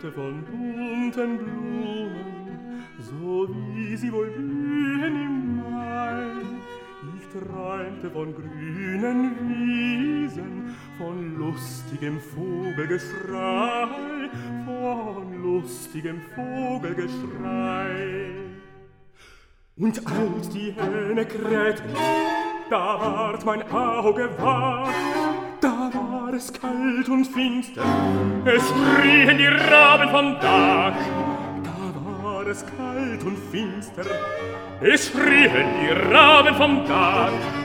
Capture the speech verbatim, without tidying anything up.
träumte von bunten Blumen, so wie sie wohl blühen im Mai. Ich träumte von grünen Wiesen, von lustigem Vogelgeschrei, von lustigem Vogelgeschrei. Und als die Hähne krähten, da ward mein Auge wach, da war es kalt und finster, es schrien die Raben vom Dach. Da war es kalt und finster, es schrien die Raben vom Dach.